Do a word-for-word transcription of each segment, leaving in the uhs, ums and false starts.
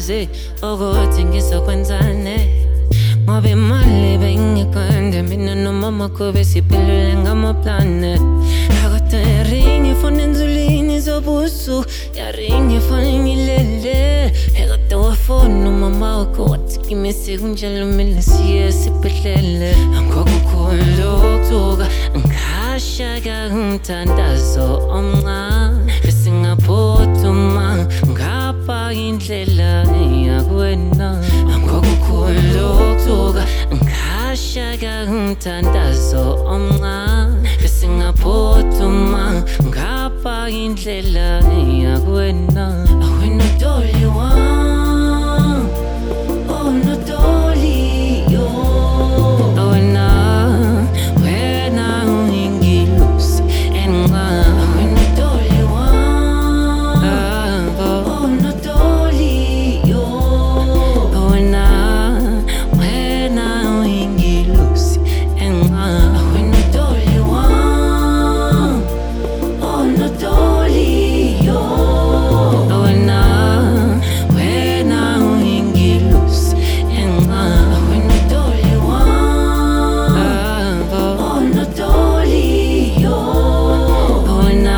ngazi ukuthi ngizokwenzane ngoba imali bengikwende mina nomama kube siphelele ngamaplane akade yaringa ifoni enzulini zobusu yaringa ifoni ngilele ekade wafona umama wakho wathi kimisi kunjalo mina siye siphelele angokukhulu ukutuka ngashaka umthandazo omncane besingaphuthuma ngapha indlela yakwena angokukhulu ukutuka ngashaka umthandazo omncane besingaphuthuma ngapha indlela yakwena awena doli wami oh no doli yo awena wena ungilusi enqa awena doli wami oh no doli yo awena wena ungilusi enqa awena doli wami oh no doli yo awena wena ungilusi enqa awena doli wami oh no doli yo awena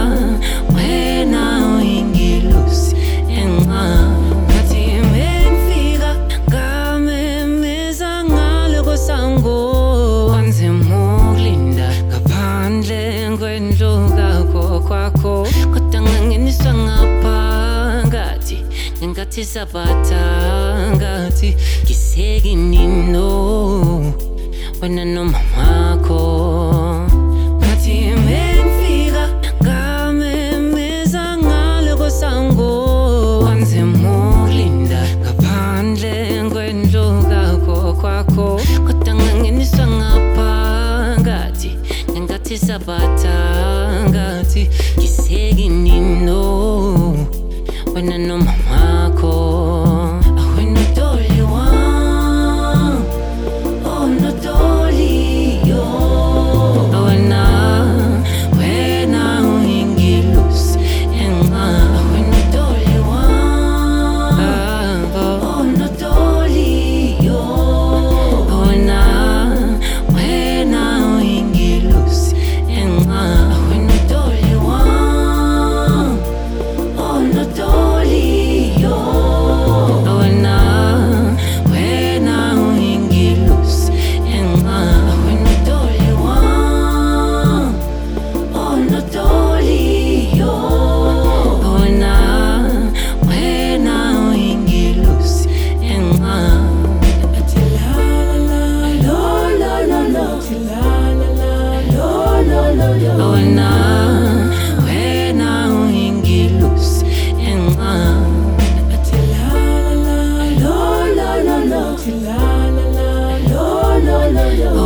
wena ungilusi enqa ngathi mengifika ngamemeza ngale kosango kwanzima ukulinda ngaphandle kwendlu kakho kwakho kodwa ngangeniswa ngaphakathi ngenkathi sabatha ngathi ngisekinino wena nomamakho ngathi mengifika ngamemeza ngale kosango kwanzima ukulinda ngaphandle kwendlu kakho kwakho kodwa ngangeniswa ngaphakathi ngenkathi sabatha ngathi ngisekinino wena nomamakho awena doli wami oh no doli yo awena wena ungilusi enqa awena doli wami oh no doli yo awena wena ungilusi enqa awena doli wami oh no doli yo awena wena ungilusi enqa awena doli wami oh no doli yo awena wena ungilusi enqa athi la la la lo lo lo lo athi la la la lo lo lo lo awena wena ungilusi enqa athi la la la lo lo lo lo athi la la la lo lo lo lo